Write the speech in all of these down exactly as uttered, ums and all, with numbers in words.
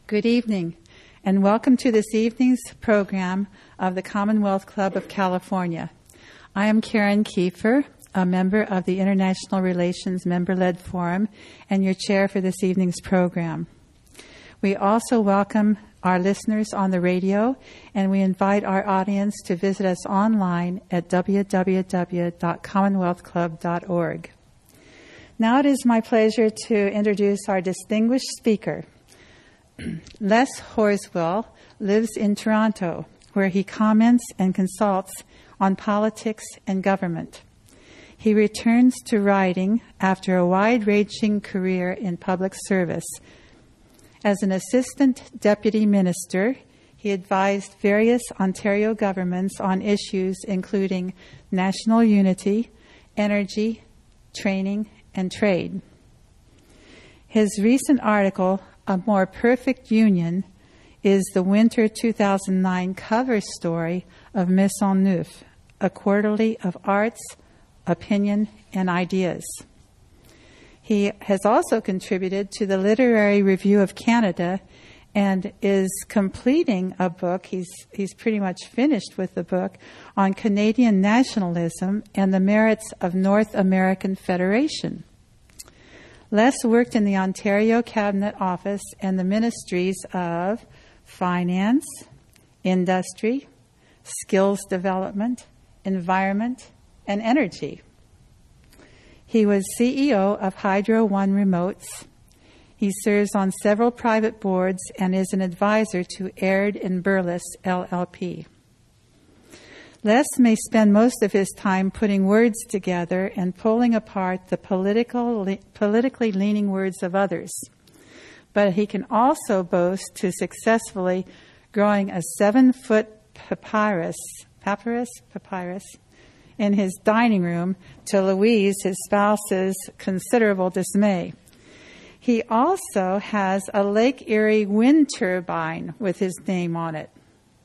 Good evening, and welcome to this evening's program of the Commonwealth Club of California. I am Karen Kiefer, a member of the International Relations Member-Led Forum and your chair for this evening's program. We also welcome our listeners on the radio, and we invite our audience to visit us online at w w w dot commonwealth club dot org. Now it is my pleasure to introduce our distinguished speaker. Les Horswell lives in Toronto, where he comments and consults on politics and government. He returns to writing after a wide-ranging career in public service. As an assistant deputy minister, he advised various Ontario governments on issues including national unity, energy, training, and trade. His recent article, A More Perfect Union, is the winter two thousand nine cover story of Maison Neuf, a quarterly of arts, opinion, and ideas. He has also contributed to the Literary Review of Canada and is completing a book, he's, he's pretty much finished with the book, on Canadian nationalism and the merits of North American Federation. Les worked in the Ontario Cabinet Office and the ministries of Finance, Industry, Skills Development, Environment, and Energy. He was C E O of Hydro One Remotes. He serves on several private boards and is an advisor to Aird and Burles, L L P. Les may spend most of his time putting words together and pulling apart the political, politically leaning words of others. But he can also boast to successfully growing a seven-foot papyrus, papyrus, papyrus, in his dining room to Louise, his spouse's considerable dismay. He also has a Lake Erie wind turbine with his name on it.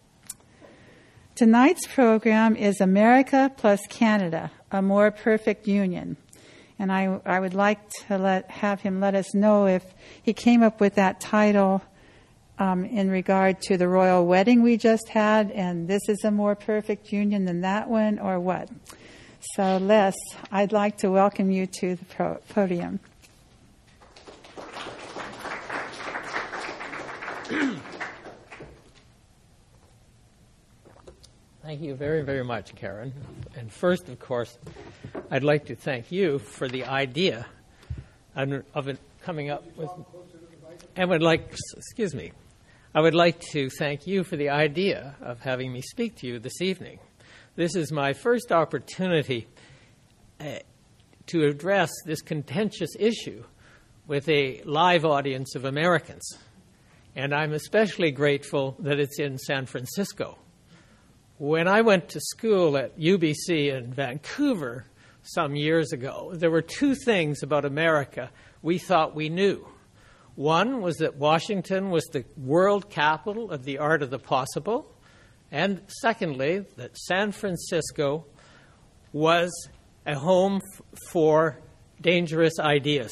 Tonight's program is America plus Canada, a More Perfect Union. And I, I would like to let, have him let us know if he came up with that title um, in regard to the royal wedding we just had, and this is a more perfect union than that one, or what. So, Les, I'd like to welcome you to the pro- podium. Thank you very, very much, Karen. And first, of course, I'd like to thank you for the idea of it coming up with, and would like, excuse me, I would like to thank you for the idea of having me speak to you this evening. This is my first opportunity uh, to address this contentious issue with a live audience of Americans. And I'm especially grateful that it's in San Francisco. When I went to school at U B C in Vancouver some years ago, there were two things about America we thought we knew. One was that Washington was the world capital of the art of the possible, and secondly, that San Francisco was a home f- for dangerous ideas.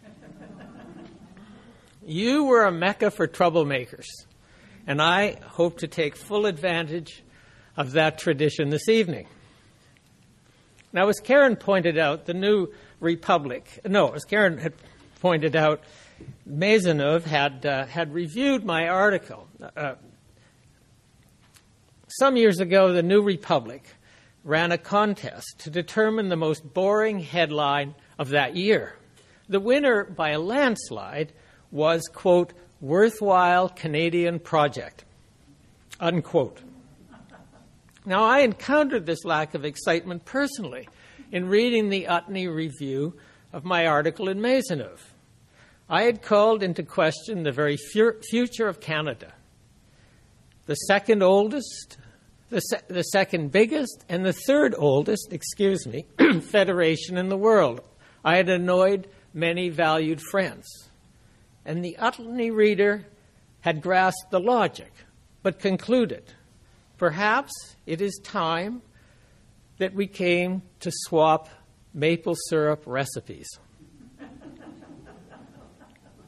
You were a mecca for troublemakers, and I hope to take full advantage of that tradition this evening. Now, as Karen pointed out, the New Republic, no, as Karen had pointed out, Maisonneuve had, uh, had reviewed my article. Uh, some years ago, the New Republic ran a contest to determine the most boring headline of that year. The winner, by a landslide, was, quote, worthwhile Canadian project, unquote. Now, I encountered this lack of excitement personally in reading the Utne review of my article in Maisonneuve. I had called into question the very fu- future of Canada, the second oldest, the, se- the second biggest, and the third oldest, excuse me, federation in the world. I had annoyed many valued friends. And the Utne reader had grasped the logic, but concluded, perhaps it is time that we came to swap maple syrup recipes.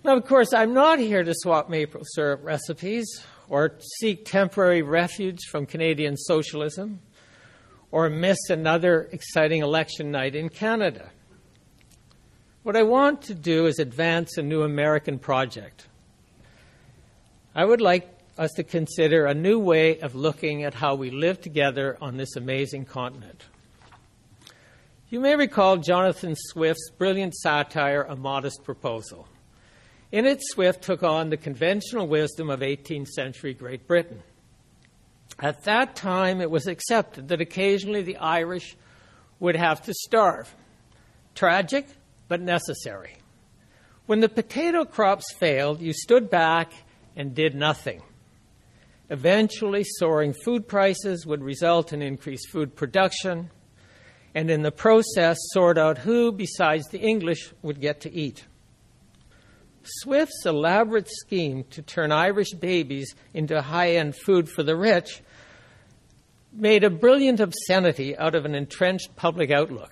Now, of course, I'm not here to swap maple syrup recipes or seek temporary refuge from Canadian socialism or miss another exciting election night in Canada. What I want to do is advance a new American project. I would like us to consider a new way of looking at how we live together on this amazing continent. You may recall Jonathan Swift's brilliant satire, A Modest Proposal. In it, Swift took on the conventional wisdom of eighteenth century Great Britain. At that time, it was accepted that occasionally the Irish would have to starve. Tragic, but necessary. When the potato crops failed, you stood back and did nothing. Eventually, soaring food prices would result in increased food production, and in the process, sort out who, besides the English, would get to eat. Swift's elaborate scheme to turn Irish babies into high-end food for the rich made a brilliant obscenity out of an entrenched public outlook.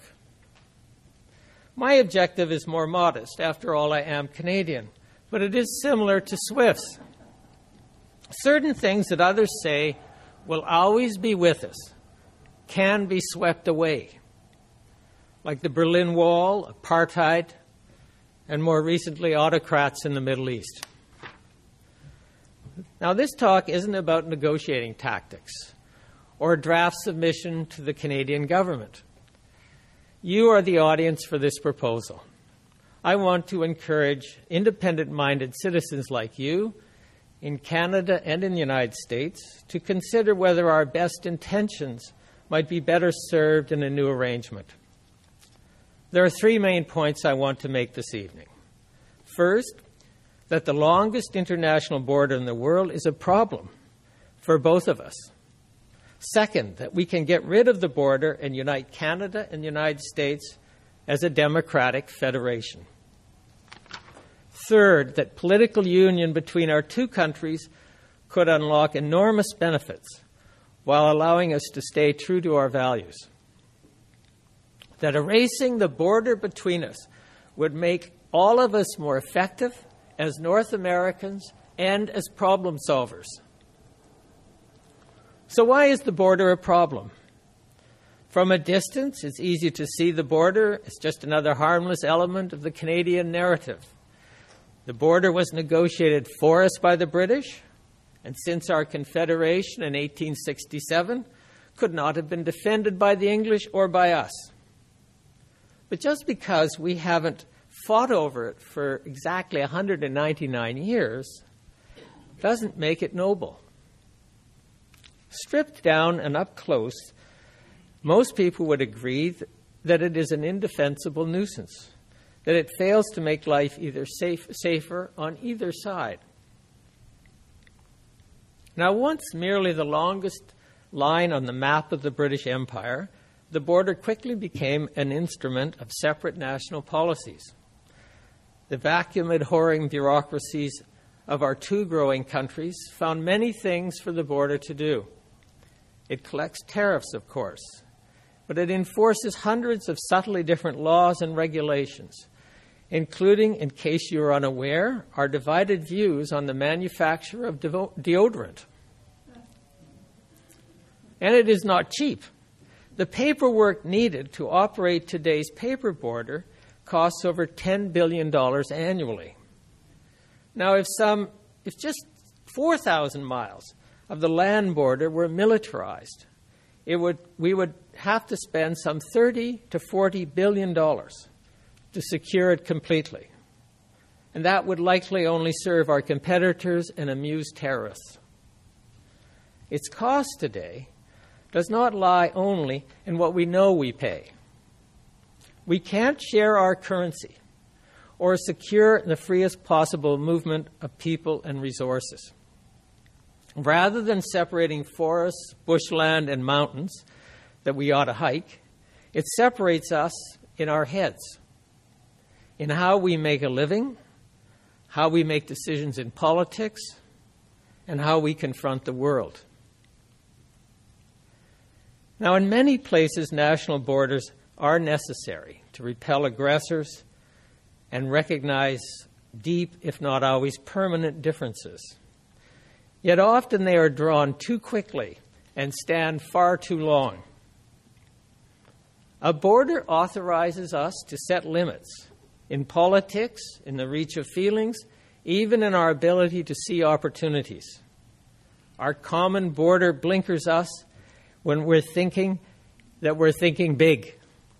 My objective is more modest. After all, I am Canadian, but it is similar to Swift's. Certain things that others say will always be with us can be swept away, like the Berlin Wall, apartheid, and more recently, autocrats in the Middle East. Now, this talk isn't about negotiating tactics or draft submission to the Canadian government. You are the audience for this proposal. I want to encourage independent-minded citizens like you in Canada and in the United States to consider whether our best intentions might be better served in a new arrangement. There are three main points I want to make this evening. First, that the longest international border in the world is a problem for both of us. Second, that we can get rid of the border and unite Canada and the United States as a democratic federation. Third, that political union between our two countries could unlock enormous benefits while allowing us to stay true to our values. That erasing the border between us would make all of us more effective as North Americans and as problem solvers. So why is the border a problem? From a distance, it's easy to see the border as just another harmless element of the Canadian narrative. The border was negotiated for us by the British, and since our Confederation in eighteen sixty-seven, could not have been defended by the English or by us. But just because we haven't fought over it for exactly one hundred ninety-nine years doesn't make it noble. Stripped down and up close, most people would agree that it is an indefensible nuisance, that it fails to make life either safe, safer on either side. Now, once merely the longest line on the map of the British Empire, the border quickly became an instrument of separate national policies. The vacuum-abhorring bureaucracies of our two growing countries found many things for the border to do. It collects tariffs, of course, but it enforces hundreds of subtly different laws and regulations, including, in case you are unaware, our divided views on the manufacture of devo- deodorant. And it is not cheap. The paperwork needed to operate today's paper border costs over ten billion dollars annually. Now, if some, if just four thousand miles of the land border were militarized, it would, we would have to spend some thirty to forty billion dollars to secure it completely. And that would likely only serve our competitors and amuse terrorists. Its cost today does not lie only in what we know we pay. We can't share our currency or secure the freest possible movement of people and resources. Rather than separating forests, bushland, and mountains that we ought to hike, it separates us in our heads, in how we make a living, how we make decisions in politics, and how we confront the world. Now, in many places, national borders are necessary to repel aggressors and recognize deep, if not always permanent, differences. Yet often they are drawn too quickly and stand far too long. A border authorizes us to set limits in politics, in the reach of feelings, even in our ability to see opportunities. Our common border blinkers us when we're thinking that we're thinking big.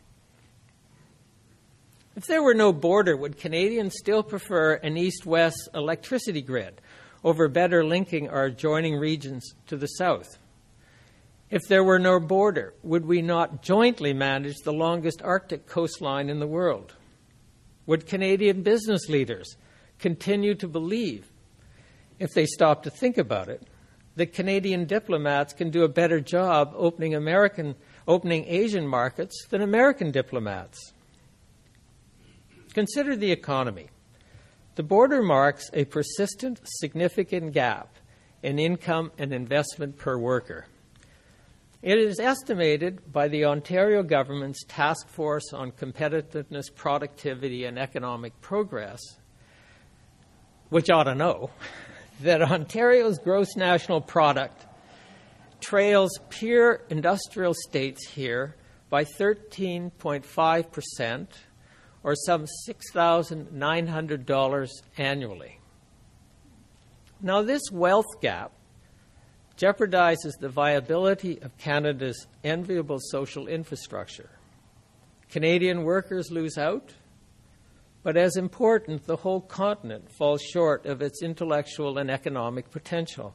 If there were no border, would Canadians still prefer an east-west electricity grid over better linking our adjoining regions to the south? If there were no border, would we not jointly manage the longest Arctic coastline in the world? Would Canadian business leaders continue to believe, if they stop to think about it, that Canadian diplomats can do a better job opening American, opening Asian markets than American diplomats? Consider the economy. The border marks a persistent, significant gap in income and investment per worker. It is estimated by the Ontario government's Task Force on Competitiveness, Productivity and Economic Progress, which ought to know, that Ontario's gross national product trails peer industrial states here by thirteen point five percent, or some six thousand nine hundred dollars annually. Now, this wealth gap jeopardizes the viability of Canada's enviable social infrastructure. Canadian workers lose out, but as important, the whole continent falls short of its intellectual and economic potential.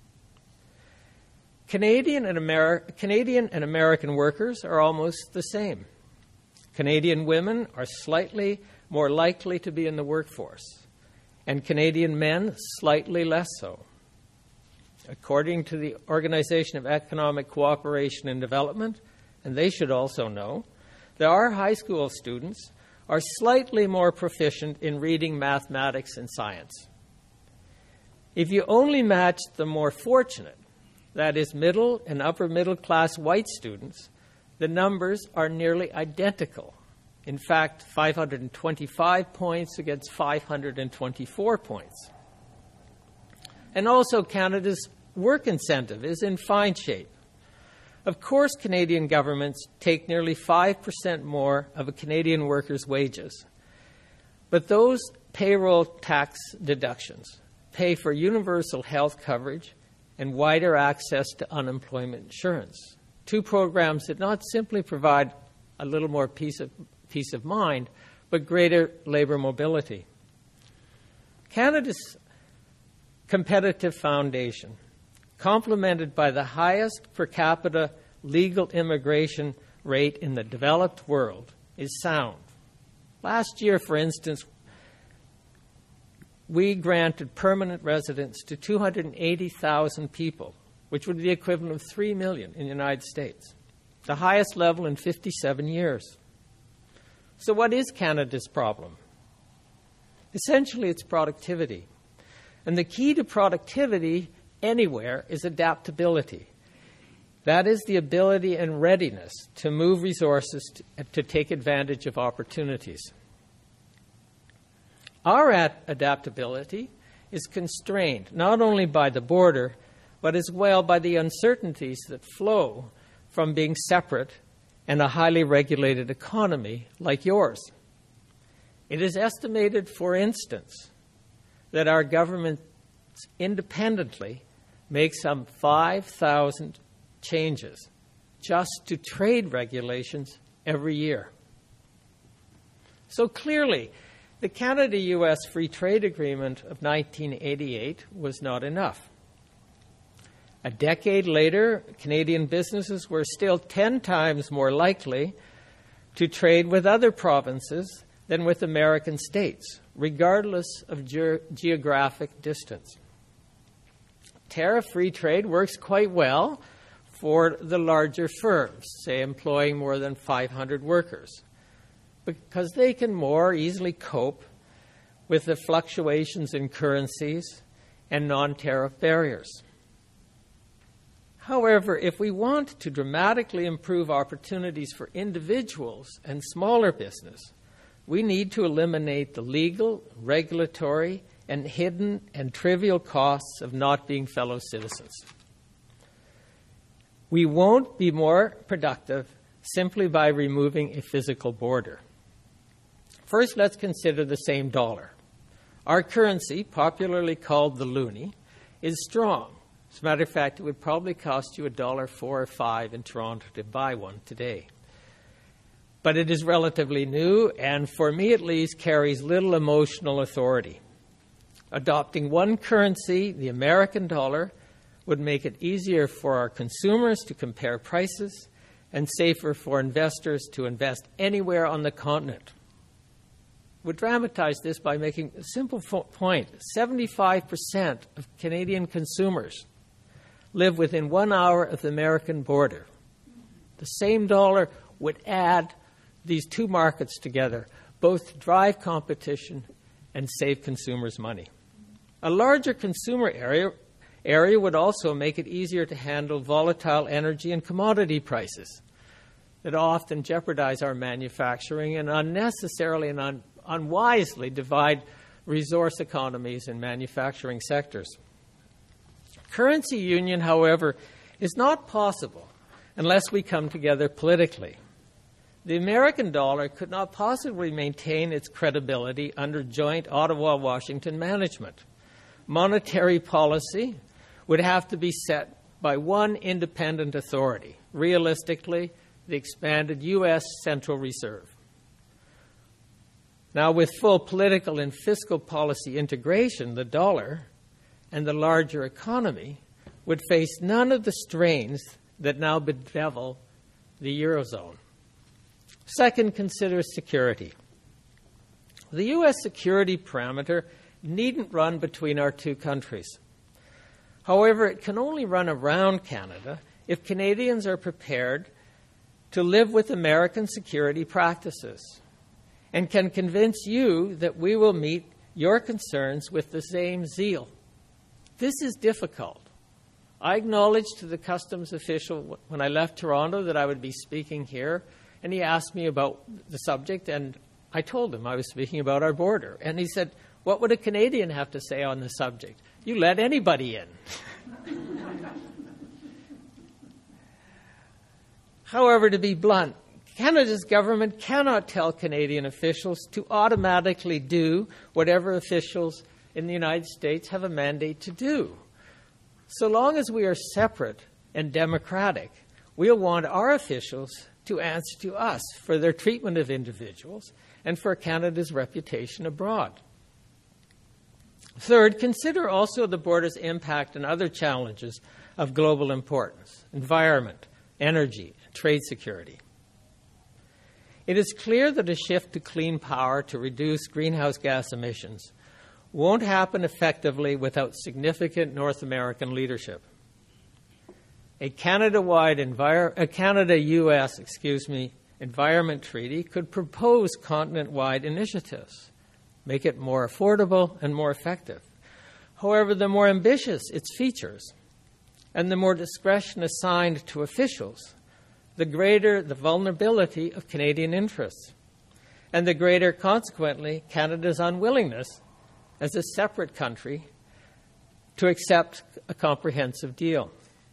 Canadian and, Ameri- Canadian and American workers are almost the same. Canadian women are slightly more likely to be in the workforce, and Canadian men slightly less so. According to the Organization of Economic Cooperation and Development, and they should also know, that our high school students are slightly more proficient in reading, mathematics, and science. If you only match the more fortunate, that is, middle and upper middle class white students, the numbers are nearly identical. In fact, five hundred twenty-five points against five hundred twenty-four points. And also, Canada's work incentive is in fine shape. Of course, Canadian governments take nearly five percent more of a Canadian worker's wages. But those payroll tax deductions pay for universal health coverage and wider access to unemployment insurance, two programs that not simply provide a little more peace of, peace of mind, but greater labor mobility. Canada's competitive foundation, complemented by the highest per capita legal immigration rate in the developed world, is sound. Last year, for instance, we granted permanent residence to two hundred eighty thousand people, which would be the equivalent of three million in the United States, the highest level in fifty-seven years. So what is Canada's problem? Essentially, it's productivity. And the key to productivity anywhere is adaptability. That is the ability and readiness to move resources to, to take advantage of opportunities. Our ad- adaptability is constrained not only by the border, but as well by the uncertainties that flow from being separate and a highly regulated economy like yours. It is estimated, for instance, that our government independently make some five thousand changes just to trade regulations every year. So clearly, the Canada-U S Free Trade Agreement of nineteen eighty-eight was not enough. A decade later, Canadian businesses were still ten times more likely to trade with other provinces than with American states, regardless of ge- geographic distance. Tariff-free trade works quite well for the larger firms, say employing more than five hundred workers, because they can more easily cope with the fluctuations in currencies and non-tariff barriers. However, if we want to dramatically improve opportunities for individuals and smaller business, we need to eliminate the legal, regulatory, and hidden and trivial costs of not being fellow citizens. We won't be more productive simply by removing a physical border. First, let's consider the same dollar. Our currency, popularly called the loonie, is strong. As a matter of fact, it would probably cost you a dollar four or five in Toronto to buy one today. But it is relatively new, and for me at least, carries little emotional authority. Adopting one currency, the American dollar, would make it easier for our consumers to compare prices and safer for investors to invest anywhere on the continent. Would dramatize this by making a simple fo- point. seventy-five percent of Canadian consumers live within one hour of the American border. The same dollar would add these two markets together, both to drive competition and save consumers money. A larger consumer area, area would also make it easier to handle volatile energy and commodity prices that often jeopardize our manufacturing and unnecessarily and un- unwisely divide resource economies in manufacturing sectors. Currency union, however, is not possible unless we come together politically. The American dollar could not possibly maintain its credibility under joint Ottawa-Washington management. Monetary policy would have to be set by one independent authority, realistically, the expanded U S Central Reserve. Now, with full political and fiscal policy integration, the dollar and the larger economy would face none of the strains that now bedevil the Eurozone. Second, consider security. The U S security parameter needn't run between our two countries. However, it can only run around Canada if Canadians are prepared to live with American security practices and can convince you that we will meet your concerns with the same zeal. This is difficult. I acknowledged to the customs official when I left Toronto that I would be speaking here, and he asked me about the subject, and I told him I was speaking about our border. And he said, "What would a Canadian have to say on the subject? You let anybody in." However, to be blunt, Canada's government cannot tell Canadian officials to automatically do whatever officials in the United States have a mandate to do. So long as we are separate and democratic, we'll want our officials to answer to us for their treatment of individuals and for Canada's reputation abroad. Third, consider also the border's impact on other challenges of global importance: environment, energy, and trade security. It is clear that a shift to clean power to reduce greenhouse gas emissions won't happen effectively without significant North American leadership. A Canada-wide envir- a Canada-U S, excuse me, environment treaty could propose continent-wide initiatives, make it more affordable and more effective. However, the more ambitious its features and the more discretion assigned to officials, the greater the vulnerability of Canadian interests, and the greater, consequently, Canada's unwillingness as a separate country to accept a comprehensive deal.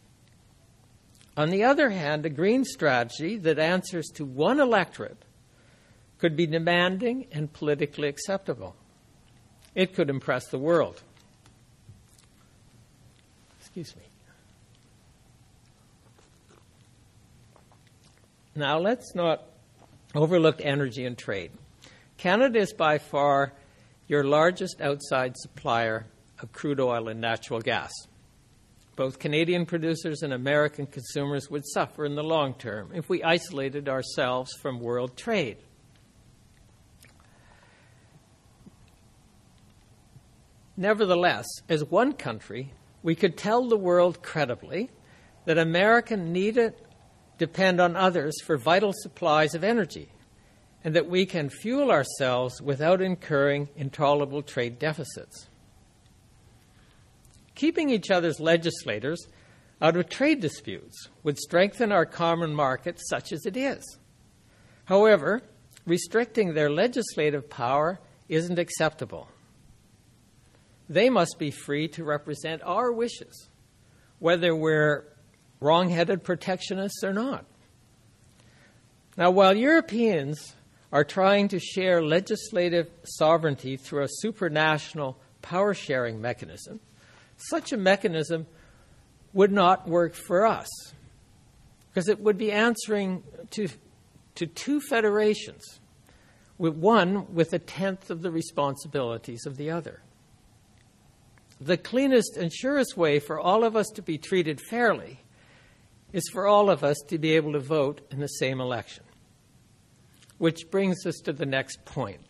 On the other hand, a green strategy that answers to one electorate could be demanding and politically acceptable. It could impress the world. Excuse me. Now, let's not overlook energy and trade. Canada is by far your largest outside supplier of crude oil and natural gas. Both Canadian producers and American consumers would suffer in the long term if we isolated ourselves from world trade. Nevertheless, as one country, we could tell the world credibly that America needed depend on others for vital supplies of energy, and that we can fuel ourselves without incurring intolerable trade deficits. Keeping each other's legislators out of trade disputes would strengthen our common market such as it is. However, restricting their legislative power isn't acceptable. They must be free to represent our wishes, whether we're wrong-headed protectionists or not. Now, while Europeans are trying to share legislative sovereignty through a supranational power-sharing mechanism, such a mechanism would not work for us, because it would be answering to, to two federations, with one with a tenth of the responsibilities of the other. The cleanest and surest way for all of us to be treated fairly is for all of us to be able to vote in the same election. Which brings us to the next point.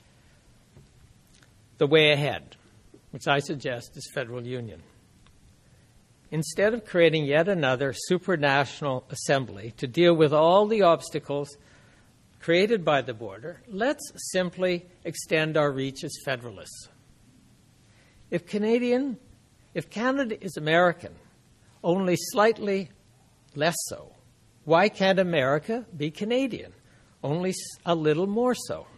The way ahead, which I suggest is federal union. Instead of creating yet another supranational assembly to deal with all the obstacles created by the border, let's simply extend our reach as federalists. If Canadian, if Canada is American, only slightly less so, why can't America be Canadian? Only a little more so.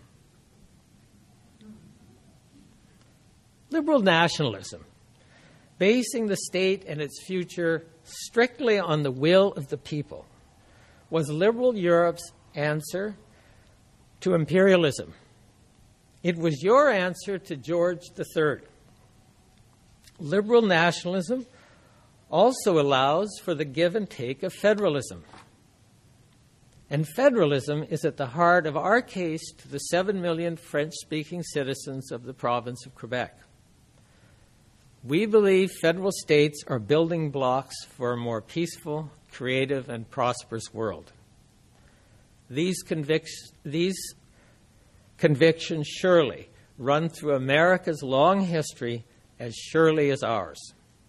Liberal nationalism, basing the state and its future strictly on the will of the people, was liberal Europe's answer to imperialism. It was your answer to George the Third. Liberal nationalism also allows for the give and take of federalism. And federalism is at the heart of our case to the seven million French-speaking citizens of the province of Quebec. We believe federal states are building blocks for a more peaceful, creative, and prosperous world. These, convic- these convictions surely run through America's long history as surely as ours.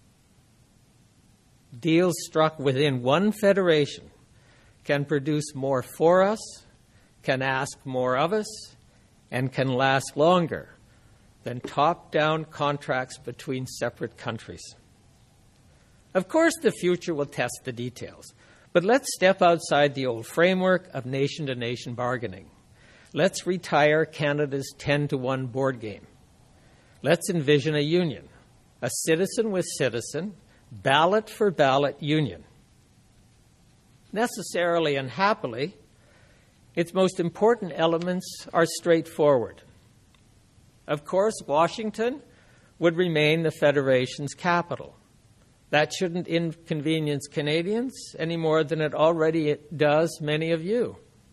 Deals struck within one federation can produce more for us, can ask more of us, and can last longer than top-down contracts between separate countries. Of course, the future will test the details, but let's step outside the old framework of nation-to-nation bargaining. Let's retire Canada's ten to one board game. Let's envision a union, a citizen with citizen, ballot for ballot union. Necessarily and happily, its most important elements are straightforward. Of course, Washington would remain the Federation's capital. That shouldn't inconvenience Canadians any more than it already does many of you.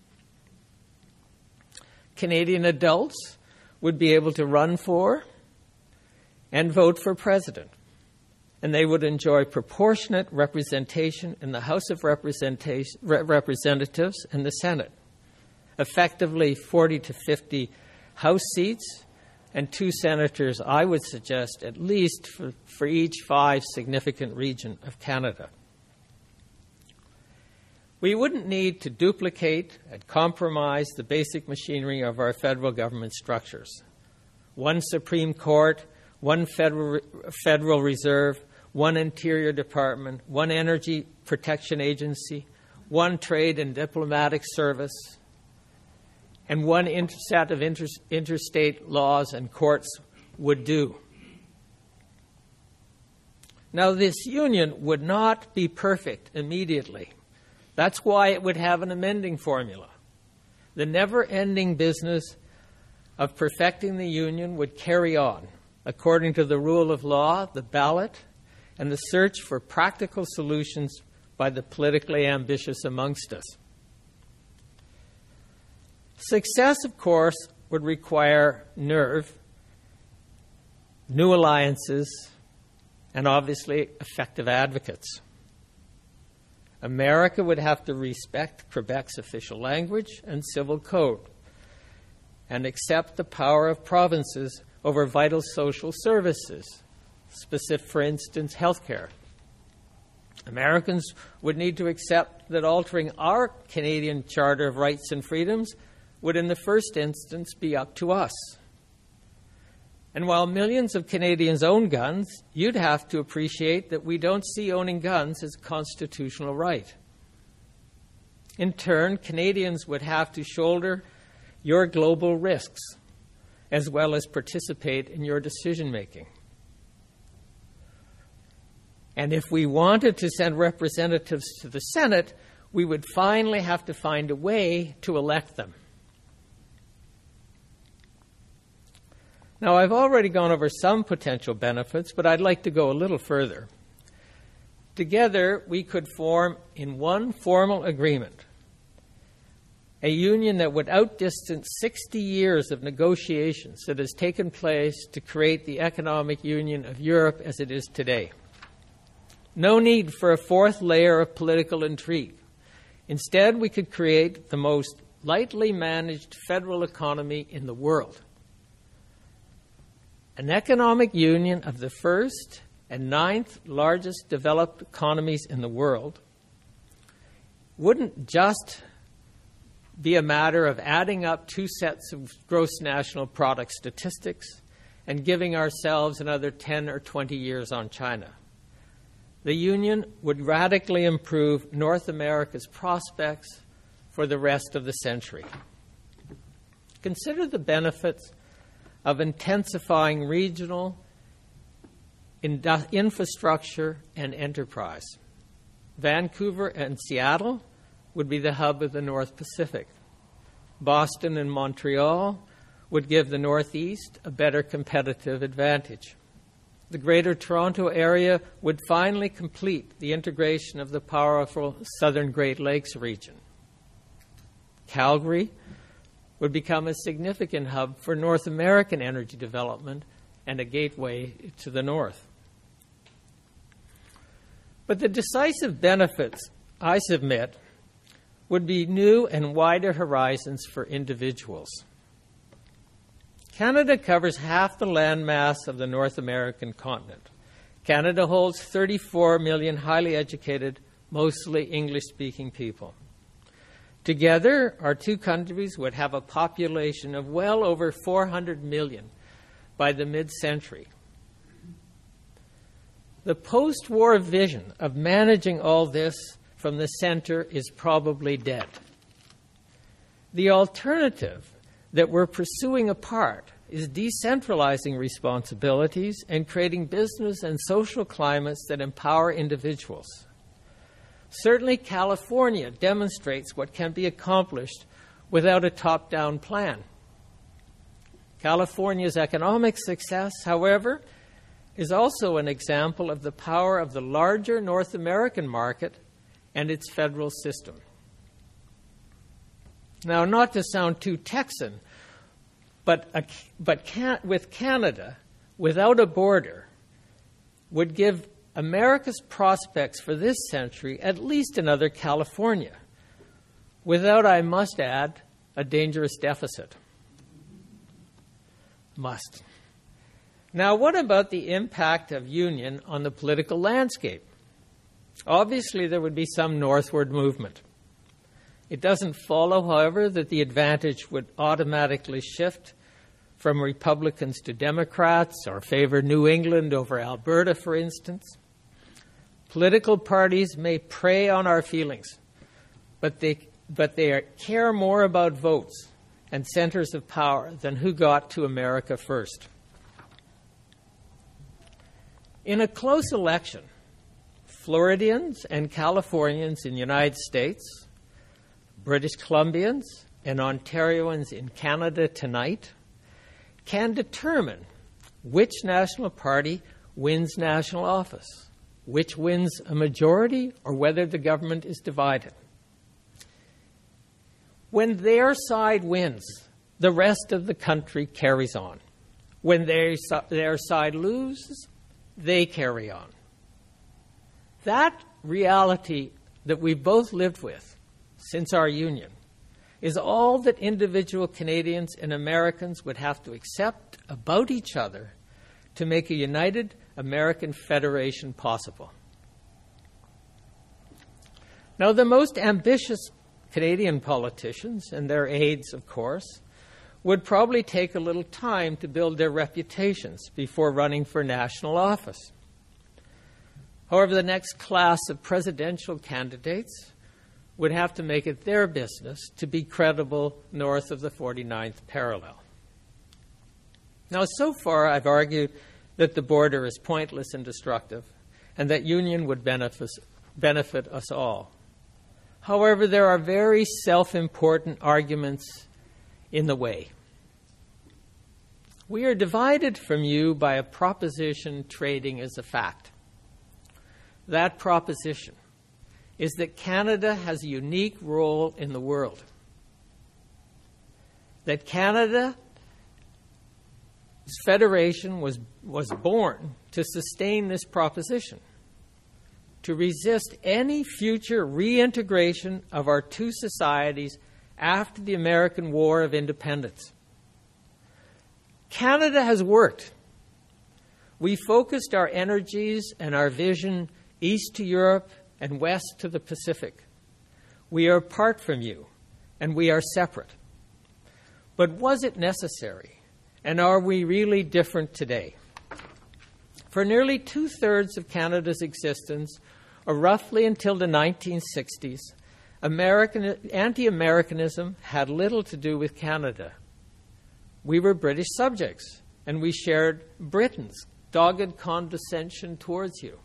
Canadian adults would be able to run for and vote for president, and they would enjoy proportionate representation in the House of Representation, Representatives and the Senate, effectively forty to fifty House seats and two senators, I would suggest, at least for, for each five significant region of Canada. We wouldn't need to duplicate and compromise the basic machinery of our federal government structures. One Supreme Court, one Federal, Federal Reserve, one Interior Department, one Energy Protection Agency, one Trade and Diplomatic Service, and one inter- set of inter- interstate laws and courts would do. Now, this union would not be perfect immediately. That's why it would have an amending formula. The never-ending business of perfecting the union would carry on, according to the rule of law, the ballot, and the search for practical solutions by the politically ambitious amongst us. Success, of course, would require nerve, new alliances, and obviously effective advocates. America would have to respect Quebec's official language and civil code and accept the power of provinces over vital social services, specific, for instance, health care. Americans would need to accept that altering our Canadian Charter of Rights and Freedoms would in the first instance be up to us. And while millions of Canadians own guns, you'd have to appreciate that we don't see owning guns as a constitutional right. In turn, Canadians would have to shoulder your global risks, as well as participate in your decision-making. And if we wanted to send representatives to the Senate, we would finally have to find a way to elect them. Now, I've already gone over some potential benefits, but I'd like to go a little further. Together, we could form in one formal agreement a union that would outdistance sixty years of negotiations that has taken place to create the economic union of Europe as it is today. No need for a fourth layer of political intrigue. Instead, we could create the most lightly managed federal economy in the world. An economic union of the first and ninth largest developed economies in the world wouldn't just be a matter of adding up two sets of gross national product statistics and giving ourselves another ten or twenty years on China. The union would radically improve North America's prospects for the rest of the century. Consider the benefits of intensifying regional indu- infrastructure and enterprise. Vancouver and Seattle would be the hub of the North Pacific. Boston and Montreal would give the Northeast a better competitive advantage. The Greater Toronto Area would finally complete the integration of the powerful Southern Great Lakes region. Calgary would become a significant hub for North American energy development and a gateway to the north. But the decisive benefits, I submit, would be new and wider horizons for individuals. Canada covers half the landmass of the North American continent. Canada holds thirty-four million highly educated, mostly English-speaking people. Together, our two countries would have a population of well over four hundred million by the mid-century. The post-war vision of managing all this from the center is probably dead. The alternative that we're pursuing apart is decentralizing responsibilities and creating business and social climates that empower individuals. Certainly, California demonstrates what can be accomplished without a top-down plan. California's economic success, however, is also an example of the power of the larger North American market and its federal system. Now, not to sound too Texan, but, a, but can, with Canada, without a border, would give America's prospects for this century at least another California, without, I must add, a dangerous deficit. Must. Now, what about the impact of union on the political landscape? Obviously, there would be some northward movement. It doesn't follow, however, that the advantage would automatically shift from Republicans to Democrats or favor New England over Alberta, for instance. Political parties may prey on our feelings, but they, but they are, care more about votes and centers of power than who got to America first. In a close election, Floridians and Californians in the United States, British Columbians and Ontarians in Canada tonight can determine which national party wins national office, which wins a majority, or whether the government is divided. When their side wins, the rest of the country carries on. When their, their side loses, they carry on. That reality that we've both lived with since our union is all that individual Canadians and Americans would have to accept about each other to make a united American federation possible. Now, the most ambitious Canadian politicians, and their aides, of course, would probably take a little time to build their reputations before running for national office. However, the next class of presidential candidates would have to make it their business to be credible north of the forty-ninth parallel. Now, so far, I've argued that the border is pointless and destructive, and that union would benefit, benefit us all. However, there are very self-important arguments in the way. We are divided from you by a proposition trading as a fact. That proposition is that Canada has a unique role in the world. That Canada's federation was, was born to sustain this proposition, to resist any future reintegration of our two societies after the American War of Independence. Canada has worked. We focused our energies and our vision east to Europe and west to the Pacific. We are apart from you, and we are separate. But was it necessary? And are we really different today? For nearly two-thirds of Canada's existence, or roughly until the nineteen sixties, American, anti-Americanism had little to do with Canada. We were British subjects, and we shared Britain's dogged condescension towards you.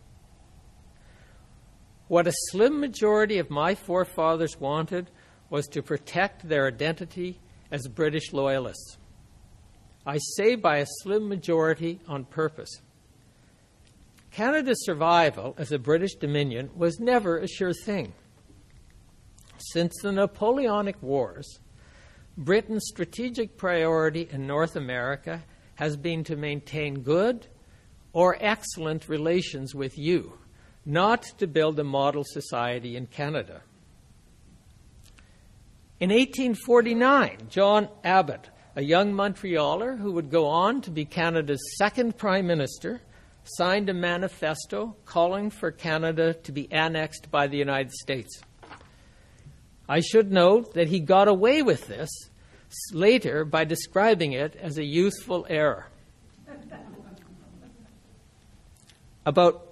What a slim majority of my forefathers wanted was to protect their identity as British loyalists. I say by a slim majority on purpose. Canada's survival as a British dominion was never a sure thing. Since the Napoleonic Wars, Britain's strategic priority in North America has been to maintain good or excellent relations with you, not to build a model society in Canada. In eighteen forty-nine, John Abbott, a young Montrealer who would go on to be Canada's second Prime Minister, signed a manifesto calling for Canada to be annexed by the United States. I should note that he got away with this later by describing it as a youthful error. About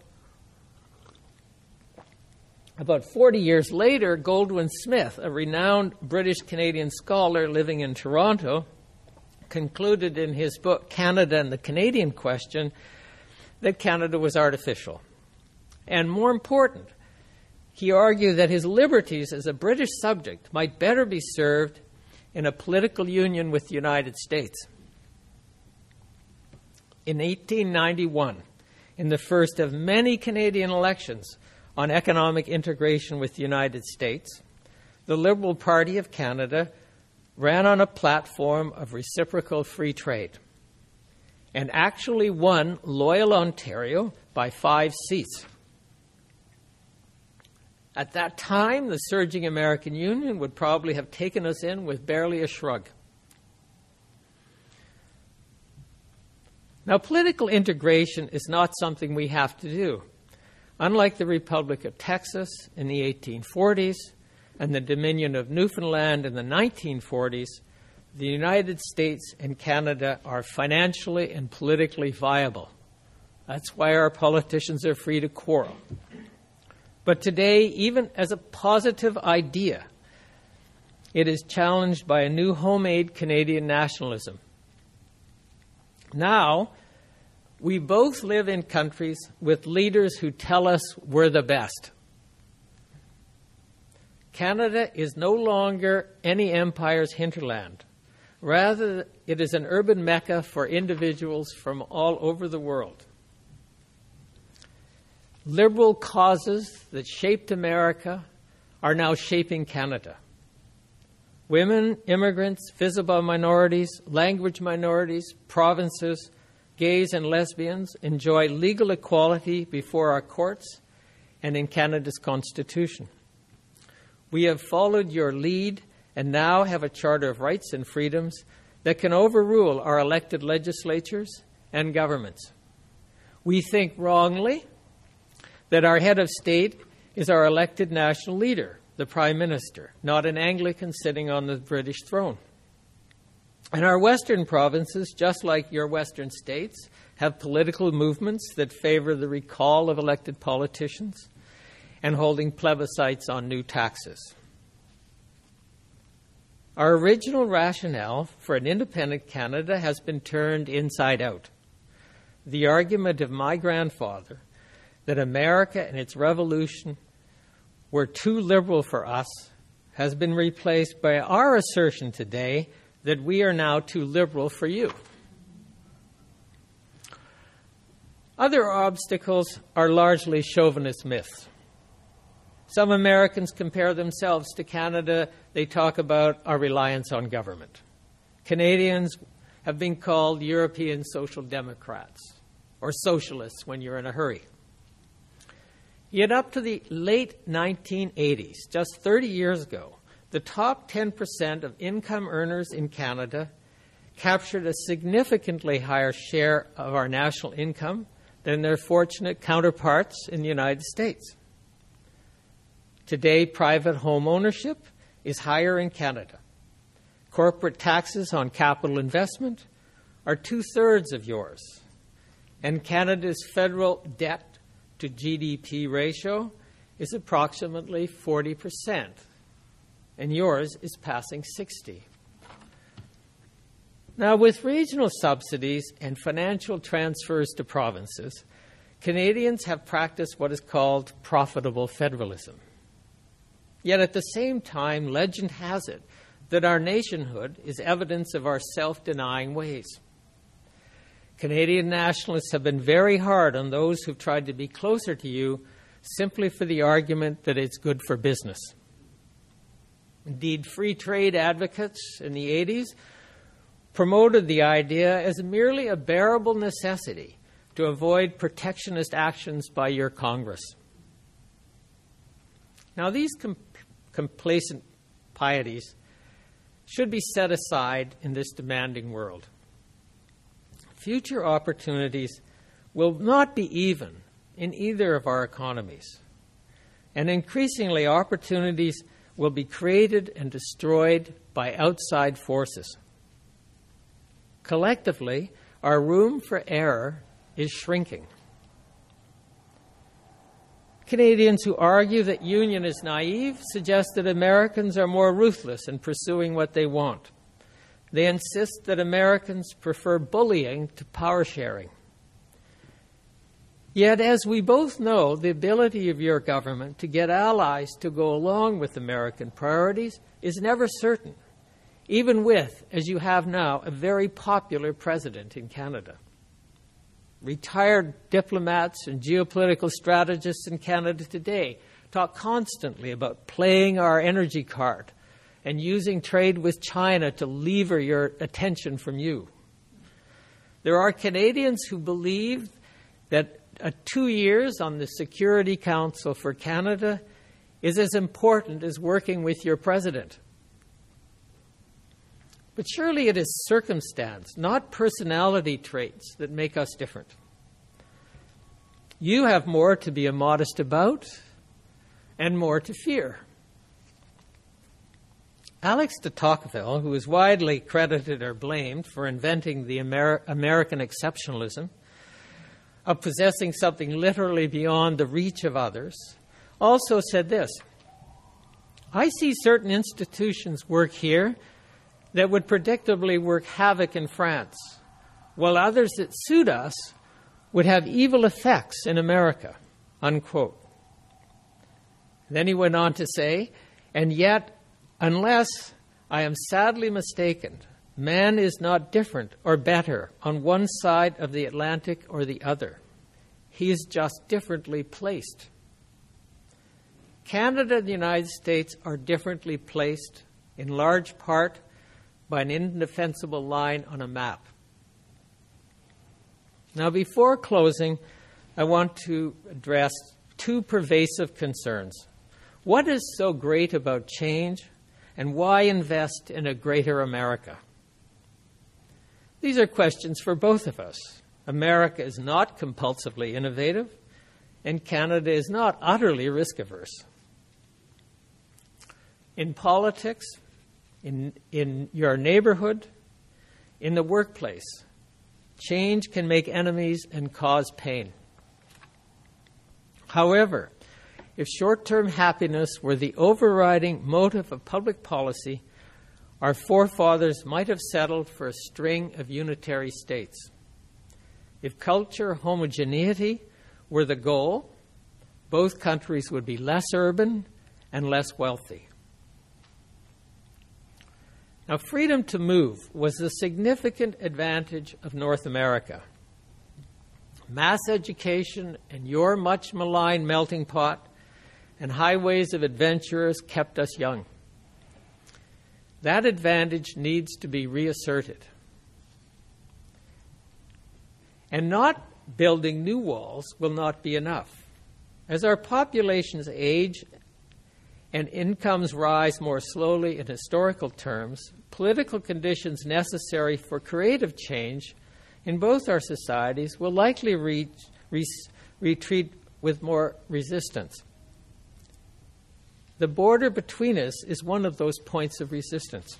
About forty years later, Goldwin Smith, a renowned British-Canadian scholar living in Toronto, concluded in his book, Canada and the Canadian Question, that Canada was artificial. And more important, he argued that his liberties as a British subject might better be served in a political union with the United States. In eighteen ninety-one, in the first of many Canadian elections on economic integration with the United States, the Liberal Party of Canada ran on a platform of reciprocal free trade and actually won loyal Ontario by five seats. At that time, the surging American Union would probably have taken us in with barely a shrug. Now, political integration is not something we have to do. Unlike the Republic of Texas in the eighteen forties and the Dominion of Newfoundland in the nineteen forties, the United States and Canada are financially and politically viable. That's why our politicians are free to quarrel. But today, even as a positive idea, it is challenged by a new homemade Canadian nationalism. Now, we both live in countries with leaders who tell us we're the best. Canada is no longer any empire's hinterland. Rather, it is an urban mecca for individuals from all over the world. Liberal causes that shaped America are now shaping Canada. Women, immigrants, visible minorities, language minorities, provinces, gays and lesbians enjoy legal equality before our courts and in Canada's Constitution. We have followed your lead and now have a Charter of Rights and Freedoms that can overrule our elected legislatures and governments. We think wrongly that our head of state is our elected national leader, the Prime Minister, not an Anglican sitting on the British throne. And our western provinces, just like your western states, have political movements that favor the recall of elected politicians and holding plebiscites on new taxes. Our original rationale for an independent Canada has been turned inside out. The argument of my grandfather that America and its revolution were too liberal for us has been replaced by our assertion today that we are now too liberal for you. Other obstacles are largely chauvinist myths. Some Americans compare themselves to Canada. They talk about our reliance on government. Canadians have been called European social democrats or socialists when you're in a hurry. Yet up to the late nineteen eighties, just thirty years ago, the top ten percent of income earners in Canada captured a significantly higher share of our national income than their fortunate counterparts in the United States. Today, private home ownership is higher in Canada. Corporate taxes on capital investment are two-thirds of yours. And Canada's federal debt to G D P ratio is approximately forty percent. And yours is passing sixty. Now, with regional subsidies and financial transfers to provinces, Canadians have practiced what is called profitable federalism. Yet at the same time, legend has it that our nationhood is evidence of our self-denying ways. Canadian nationalists have been very hard on those who've tried to be closer to you simply for the argument that it's good for business. Indeed, free trade advocates in the eighties promoted the idea as merely a bearable necessity to avoid protectionist actions by your Congress. Now, these com- complacent pieties should be set aside in this demanding world. Future opportunities will not be even in either of our economies. And increasingly, opportunities will be created and destroyed by outside forces. Collectively, our room for error is shrinking. Canadians who argue that union is naive suggest that Americans are more ruthless in pursuing what they want. They insist that Americans prefer bullying to power sharing. Yet, as we both know, the ability of your government to get allies to go along with American priorities is never certain, even with, as you have now, a very popular president in Canada. Retired diplomats and geopolitical strategists in Canada today talk constantly about playing our energy card and using trade with China to lever your attention from you. There are Canadians who believe that uh, two years on the Security Council for Canada is as important as working with your president. But surely it is circumstance, not personality traits, that make us different. You have more to be immodest about and more to fear. Alex de Tocqueville, who is widely credited or blamed for inventing the Amer- American exceptionalism of possessing something literally beyond the reach of others, also said this: I see certain institutions work here that would predictably work havoc in France, while others that suit us would have evil effects in America, unquote. Then he went on to say, and yet, unless I am sadly mistaken, man is not different or better on one side of the Atlantic or the other. He is just differently placed. Canada and the United States are differently placed, in large part by an indefensible line on a map. Now, before closing, I want to address two pervasive concerns. What is so great about change, and why invest in a greater America? These are questions for both of us. America is not compulsively innovative, and Canada is not utterly risk-averse. In politics, in, in your neighborhood, in the workplace, change can make enemies and cause pain. However, if short-term happiness were the overriding motive of public policy, our forefathers might have settled for a string of unitary states. If culture homogeneity were the goal, both countries would be less urban and less wealthy. Now, freedom to move was a significant advantage of North America. Mass education and your much maligned melting pot and highways of adventurers kept us young. That advantage needs to be reasserted. And not building new walls will not be enough. As our populations age and incomes rise more slowly in historical terms, political conditions necessary for creative change in both our societies will likely re- re- retreat with more resistance. The border between us is one of those points of resistance.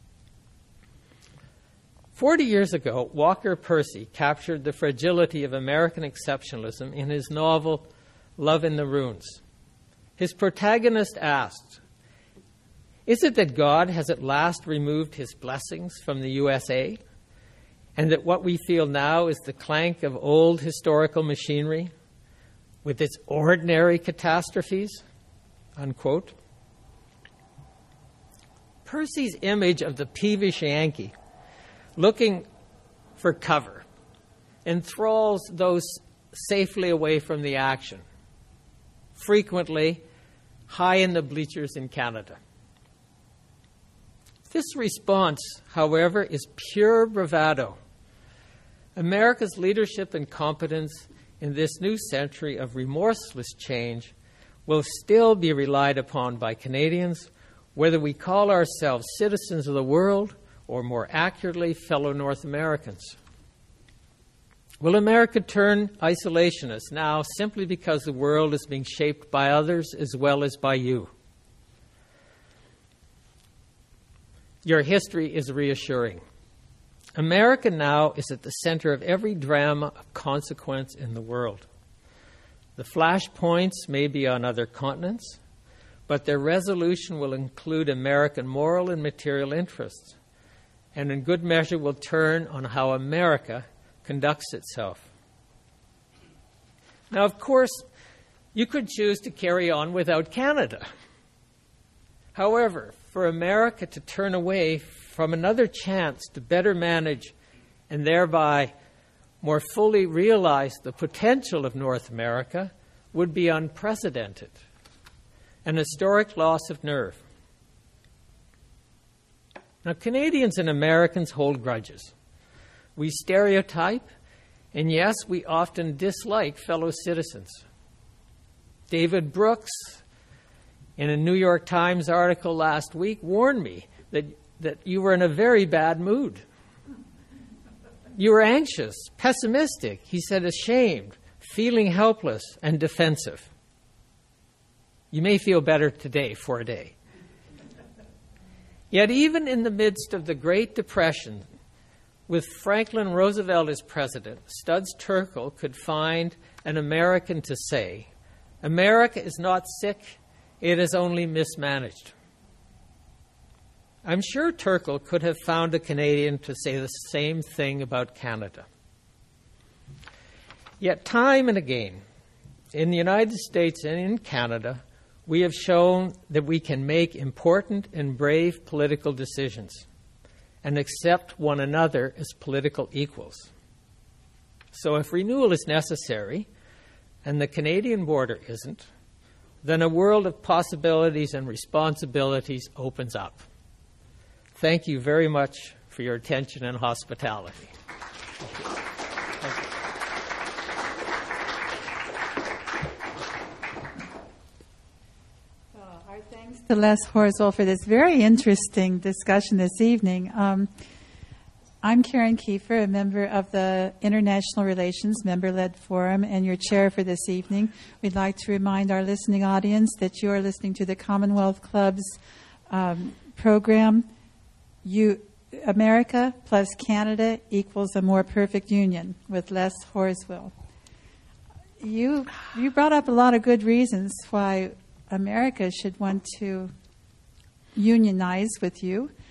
Forty years ago, Walker Percy captured the fragility of American exceptionalism in his novel Love in the Ruins. His protagonist asked, "Is it that God has at last removed his blessings from the U S A, and that what we feel now is the clank of old historical machinery with its ordinary catastrophes?" Unquote. Percy's image of the peevish Yankee looking for cover enthralls those safely away from the action, frequently high in the bleachers in Canada. This response, however, is pure bravado. America's leadership and competence in this new century of remorseless change will still be relied upon by Canadians, whether we call ourselves citizens of the world or, more accurately, fellow North Americans. Will America turn isolationist now simply because the world is being shaped by others as well as by you? Your history is reassuring. America now is at the center of every drama of consequence in the world. The flashpoints may be on other continents, but their resolution will include American moral and material interests, and in good measure will turn on how America conducts itself. Now, of course, you could choose to carry on without Canada. However, for America to turn away from another chance to better manage and thereby more fully realize the potential of North America would be unprecedented, an historic loss of nerve. Now, Canadians and Americans hold grudges. We stereotype, and yes, we often dislike fellow citizens. David Brooks, in a New York Times article last week, warned me that, that you were in a very bad mood. You were anxious, pessimistic, he said, ashamed, feeling helpless and defensive. You may feel better today for a day. Yet even in the midst of the Great Depression, with Franklin Roosevelt as president, Studs Terkel could find an American to say, "America is not sick, it is only mismanaged." I'm sure Terkel could have found a Canadian to say the same thing about Canada. Yet time and again, in the United States and in Canada, we have shown that we can make important and brave political decisions and accept one another as political equals. So if renewal is necessary, and the Canadian border isn't, then a world of possibilities and responsibilities opens up. Thank you very much for your attention and hospitality. Thank you. Thank you. To Les Horswell for this very interesting discussion this evening. Um, I'm Karen Kiefer, a member of the International Relations Member-Led Forum and your chair for this evening. We'd like to remind our listening audience that you are listening to the Commonwealth Club's um, program, you, America plus Canada equals a more perfect union, with Les Horswell. You, you brought up a lot of good reasons why America should want to unionize with you.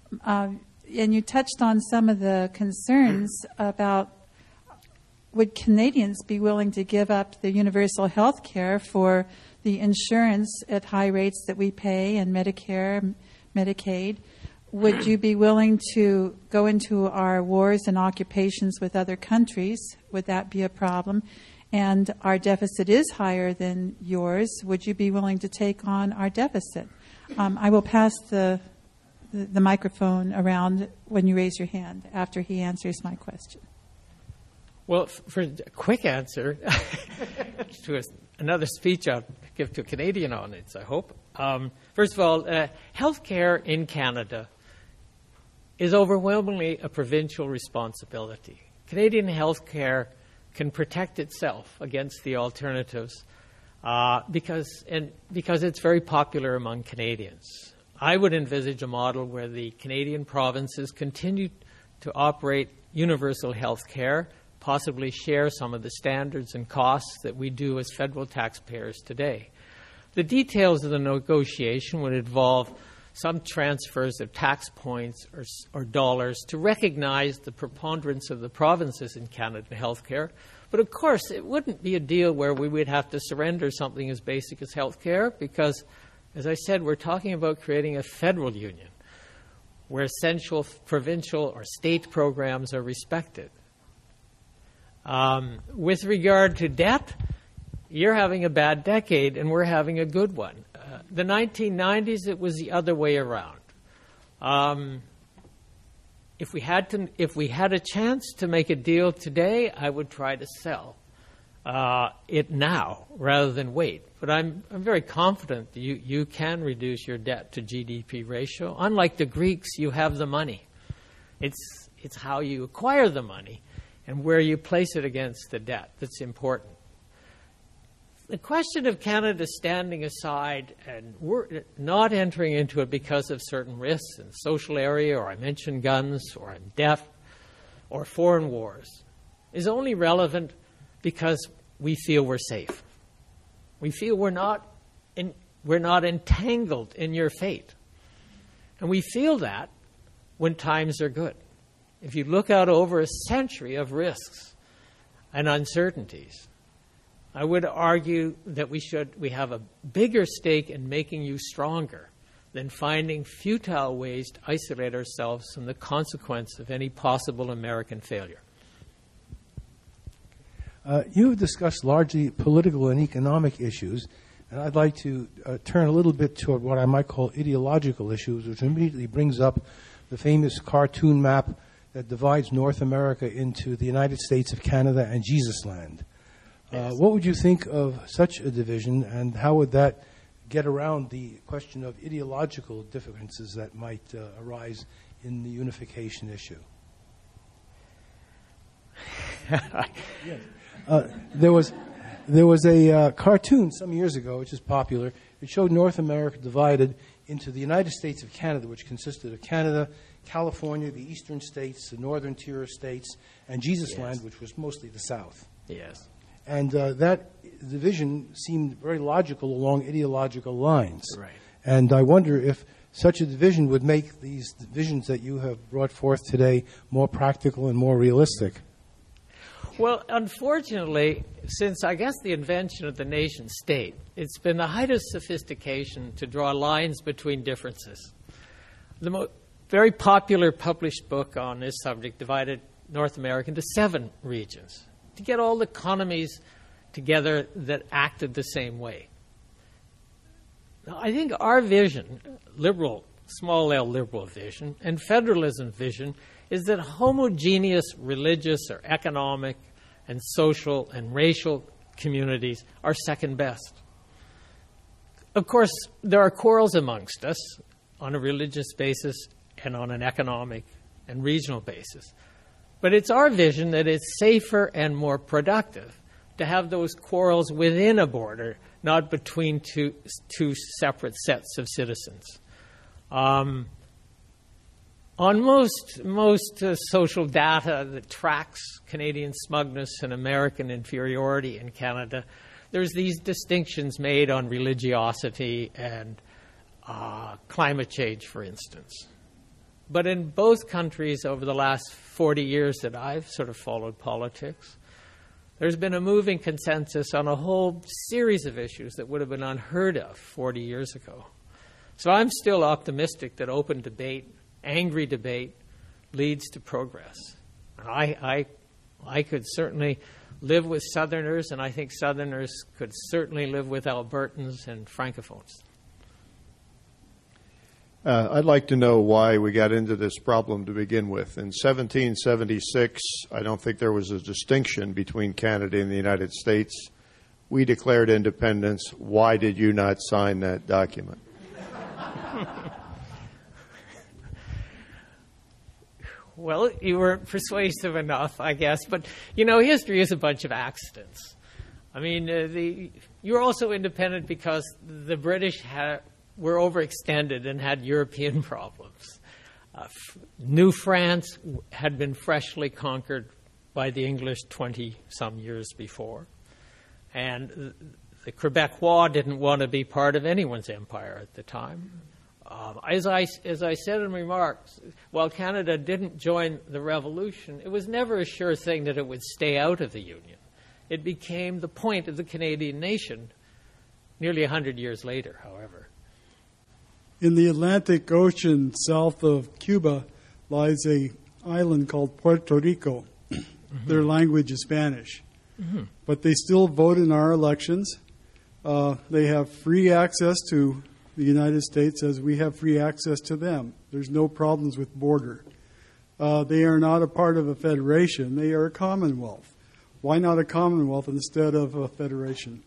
Uh, and you touched on some of the concerns about would Canadians be willing to give up the universal health care for the insurance at high rates that we pay and Medicare, Medicaid? Would you be willing to go into our wars and occupations with other countries? Would that be a problem? And our deficit is higher than yours. Would you be willing to take on our deficit? Um, I will pass the, the the microphone around when you raise your hand after he answers my question. Well, f- for a quick answer to a, another speech I'll give to a Canadian audience, I hope. Um, first of all, uh, healthcare in Canada is overwhelmingly a provincial responsibility. Canadian healthcare can protect itself against the alternatives uh, because and because it's very popular among Canadians. I would envisage a model where the Canadian provinces continue to operate universal health care, possibly share some of the standards and costs that we do as federal taxpayers today. The details of the negotiation would involve some transfers of tax points or, or dollars to recognize the preponderance of the provinces in Canada health care. But of course, it wouldn't be a deal where we would have to surrender something as basic as health care because, as I said, we're talking about creating a federal union where essential provincial or state programs are respected. Um, with regard to debt, you're having a bad decade and we're having a good one. Uh, the nineteen nineties, it was the other way around. Um, if we had to, if we had a chance to make a deal today, I would try to sell uh, it now rather than wait. But I'm I'm very confident that you, you can reduce your debt to G D P ratio. Unlike the Greeks, you have the money. It's it's how you acquire the money and where you place it against the debt that's important. The question of Canada standing aside and we're not entering into it because of certain risks in the social area, or I mentioned guns, or I'm deaf, or foreign wars, is only relevant because we feel we're safe. We feel we're not in, we're not entangled in your fate. And we feel that when times are good. If you look out over a century of risks and uncertainties, I would argue that we should we have a bigger stake in making you stronger than finding futile ways to isolate ourselves from the consequence of any possible American failure. Uh, you have discussed largely political and economic issues, and I'd like to uh, turn a little bit toward what I might call ideological issues, which immediately brings up the famous cartoon map that divides North America into the United States of Canada and Jesus Land. Uh, what would you think of such a division, and how would that get around the question of ideological differences that might uh, arise in the unification issue? Yes. uh, there was there was a uh, cartoon some years ago, which is popular. It showed North America divided into the United States of Canada, which consisted of Canada, California, the eastern states, the northern tier of states, and Jesus Yes. Land, which was mostly the south. Yes. And uh, that division seemed very logical along ideological lines. Right. And I wonder if such a division would make these visions that you have brought forth today more practical and more realistic. Well, unfortunately, since I guess the invention of the nation state, it's been the height of sophistication to draw lines between differences. The mo- very popular published book on this subject divided North America into seven regions to get all the economies together that acted the same way. Now, I think our vision, liberal, small L liberal vision, and federalism vision is that homogeneous religious or economic and social and racial communities are second best. Of course, there are quarrels amongst us on a religious basis and on an economic and regional basis. But it's our vision that it's safer and more productive to have those quarrels within a border, not between two, two separate sets of citizens. Um, on most, most uh, social data that tracks Canadian smugness and American inferiority in Canada, there's these distinctions made on religiosity and uh, climate change, for instance. but in both countries over the last forty years that I've sort of followed politics, there's been a moving consensus on a whole series of issues that would have been unheard of forty years ago. So I'm still optimistic that open debate, angry debate, leads to progress. I, I, I could certainly live with Southerners, and I think Southerners could certainly live with Albertans and Francophones. Uh, I'd like to know why we got into this problem to begin with. In seventeen seventy-six, I don't think there was a distinction between Canada and the United States. We declared independence. Why did you not sign that document? Well, you weren't persuasive enough, I guess. But, you know, history is a bunch of accidents. I mean, uh, the, you're also independent because the British had, were overextended and had European problems. Uh, f- New France had been freshly conquered by the English twenty-some years before. And the, the Quebecois didn't want to be part of anyone's empire at the time. Um, as I as I said in remarks, while Canada didn't join the revolution, it was never a sure thing that it would stay out of the Union. It became the point of the Canadian nation nearly a hundred years later, however. In the Atlantic Ocean south of Cuba lies a island called Puerto Rico. Mm-hmm. Their language is Spanish. Mm-hmm. But they still vote in our elections. Uh, they have free access to the United States as we have free access to them. There's no problems with border. Uh, they are not a part of a federation. They are a commonwealth. Why not a commonwealth instead of a federation?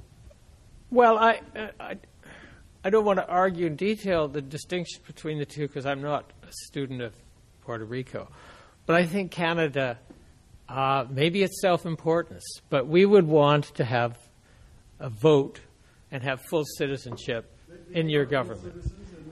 Well, I, I, I don't want to argue in detail the distinction between the two because I'm not a student of Puerto Rico. But I think Canada, uh, maybe it's self-importance, but we would want to have a vote and have full citizenship in your government.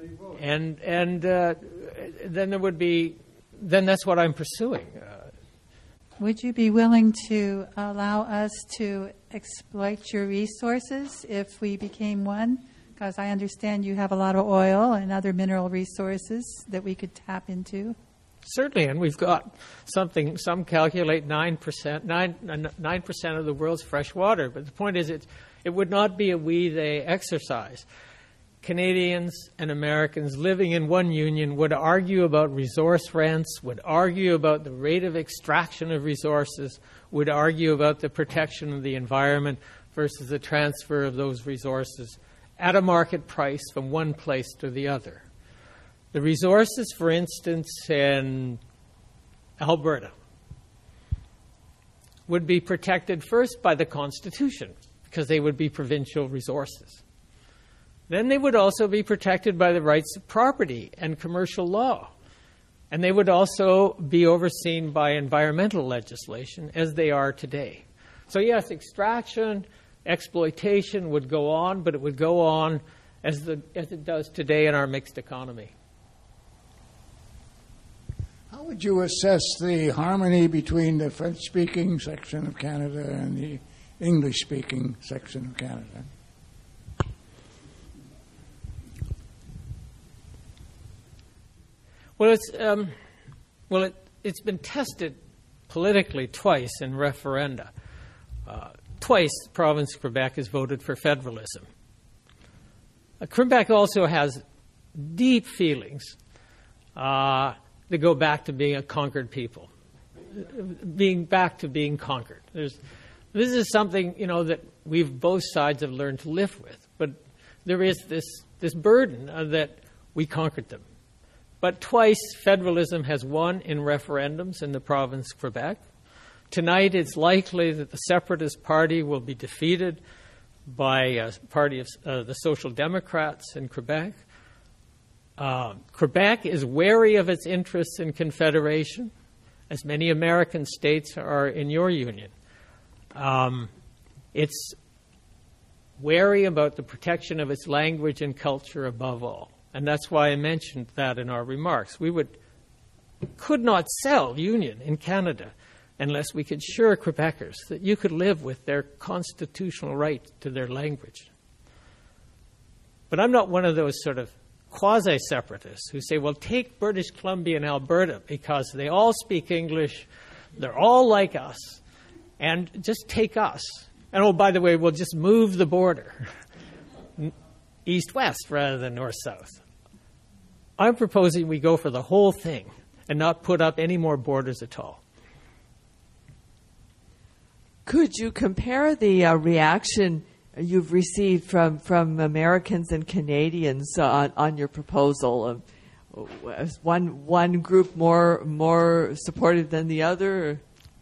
And and uh, then there would be, then that's what I'm pursuing. Uh, Would you be willing to allow us to exploit your resources if we became one? Because I understand you have a lot of oil and other mineral resources that we could tap into. Certainly, and we've got something, some calculate nine percent, nine, nine percent of the world's fresh water. But the point is, it, it would not be a we-they exercise. Canadians and Americans living in one union would argue about resource rents, would argue about the rate of extraction of resources, would argue about the protection of the environment versus the transfer of those resources at a market price from one place to the other. The resources, for instance, in Alberta would be protected first by the Constitution because they would be provincial resources. Then they would also be protected by the rights of property and commercial law. And they would also be overseen by environmental legislation as they are today. So yes, extraction, exploitation would go on, but it would go on as, the, as it does today in our mixed economy. How would you assess the harmony between the French-speaking section of Canada and the English-speaking section of Canada? Well, it's um, well, it, it's been tested politically twice in referenda. Uh, twice, the province of Quebec has voted for federalism. Uh, Quebec also has deep feelings uh, that go back to being a conquered people, being back to being conquered. There's, this is something, you know, that we've both sides have learned to live with, but there is this this burden uh, that we conquered them. But twice, federalism has won in referendums in the province of Quebec. Tonight, it's likely that the Separatist Party will be defeated by a party of uh, the Social Democrats in Quebec. Uh, Quebec is wary of its interests in confederation, as many American states are in your union. Um, it's wary about the protection of its language and culture above all. And that's why I mentioned that in our remarks. We would could not sell union in Canada unless we could assure Quebecers that you could live with their constitutional right to their language. But I'm not one of those sort of quasi-separatists who say, well, take British Columbia and Alberta because they all speak English, they're all like us, and just take us. And, oh, by the way, we'll just move the border east-west rather than north-south. I'm proposing we go for the whole thing and not put up any more borders at all. Could you compare the uh, reaction you've received from, from Americans and Canadians on, on your proposal? Uh, is one one group more more supportive than the other?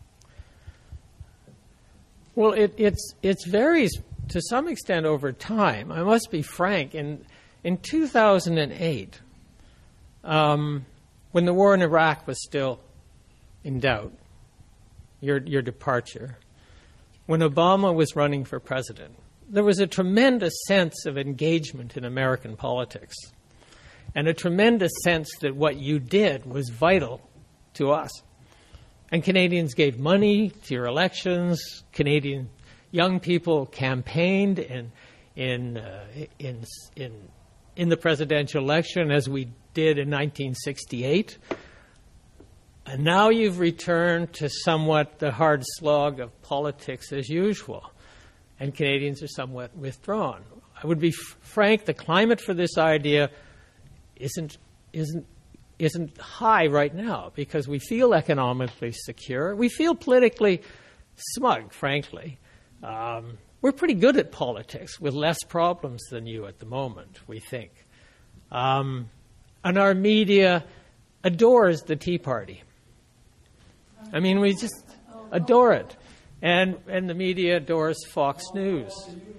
Well, it it's it varies to some extent over time. I must be frank. In in two thousand eight, um, when the war in Iraq was still in doubt, your your departure, when Obama was running for president, there was a tremendous sense of engagement in American politics and a tremendous sense that what you did was vital to us. And Canadians gave money to your elections. Canadian young people campaigned in in uh, in in in the presidential election, as we did in nineteen sixty-eight. And now you've returned to somewhat the hard slog of politics as usual, and Canadians are somewhat withdrawn. I would be f- frank, the climate for this idea isn't isn't isn't high right now because we feel economically secure. We feel politically smug, frankly. Um, we're pretty good at politics with less problems than you at the moment, we think. Um, and our media adores the Tea Party. I mean, we just adore it. And and the media adores Fox News.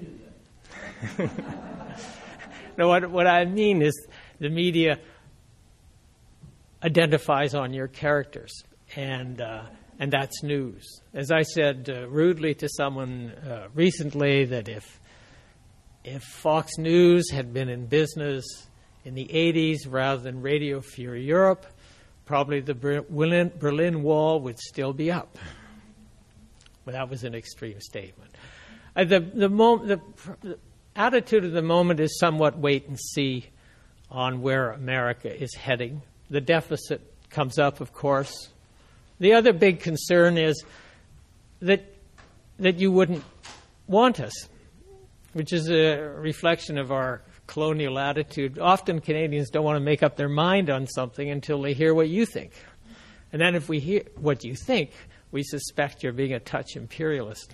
No, what, what I mean is the media identifies on your characters, and uh, and that's news. As I said uh, rudely to someone uh, recently, that if if Fox News had been in business in the eighties rather than Radio Free Europe, probably the Berlin, Berlin Wall would still be up. Well, that was an extreme statement. Uh, the the, mom- the, the attitude of the moment is somewhat wait and see on where America is heading. The deficit comes up, of course. The other big concern is that that you wouldn't want us, which is a reflection of our colonial attitude. Often Canadians don't want to make up their mind on something until they hear what you think. And then if we hear what you think, we suspect you're being a touch imperialist.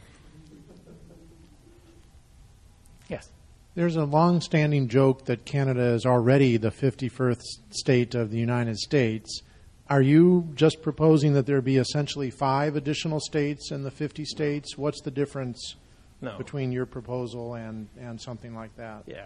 Yes? There's a long-standing joke that Canada is already the fifty-first state of the United States. Are you just proposing that there be essentially five additional states in the fifty states? What's the difference No. between your proposal and, and something like that? Yeah.